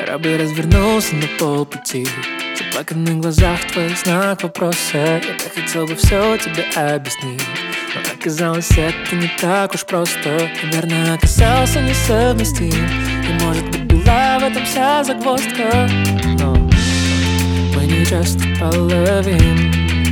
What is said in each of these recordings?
Корабль развернулся на полпути. В заплаканных глазах твоих знак вопроса. Я так хотел бы все тебе объяснить, но оказалось, это не так уж просто. Наверное, оказался несовместим, и может быть была в этом вся загвоздка. Но мы не часто половин.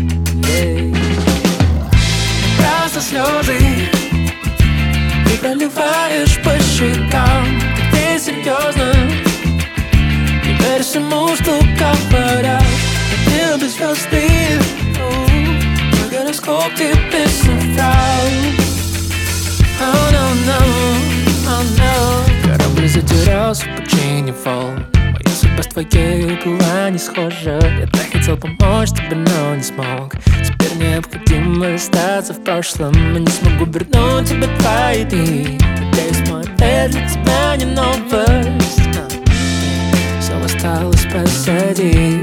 Просто слезы ты проливаешь по щекам. Ты серьезно не веришь всему, что говорят. Ты без звезды, мой гороскоп тебе соврал. Oh no, no, oh no. Корабль затерялся в пучине волн. Моя судьба с твоей была не схожа. Я так хотел помочь тебе, но не смог. Теперь необходимо остаться в прошлом. Я не смогу вернуть тебе твои дни. Надеюсь, мой ответ для тебя не новость. Все осталось позади.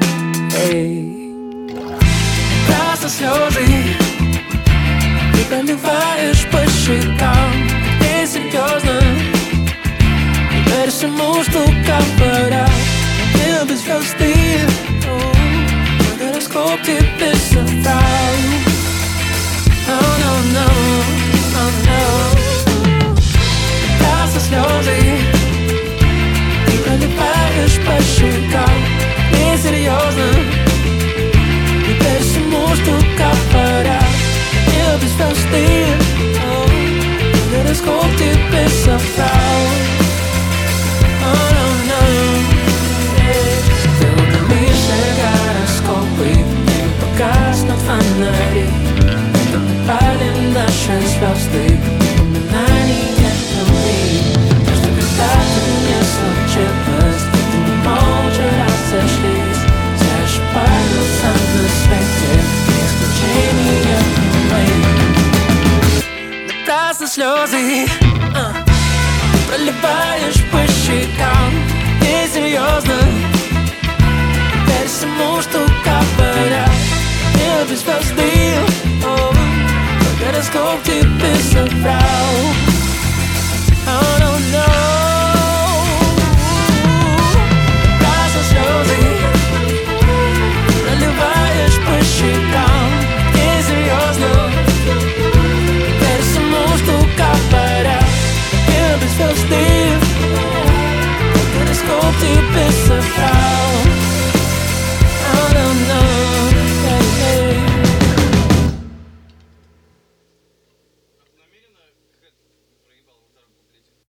Просто слезы ты проливаешь по щекам. Ты серьезно не веришь всему, что говорят. Ты без звезды, мой гороскоп тебе соврал. Oh no, no, oh no. Просто слезы ты проливаешь по щекам. Ты серьезно не веришь всему, что говорят. Ты без звезды, мой гороскоп тебе соврал. Oh no, no. Ты утомишься гороскопы, и погаснут фонари. Пали наши звезды, упоминания любви. Что когда-то не случилось, ты не молча разошлись. Все ошибаются на свете, исключения мои. Но просто слезы проливаешь по щекам. Ты серьезно веришь всему, что говорят. Ты без звезды, гороскоп тебе соврал.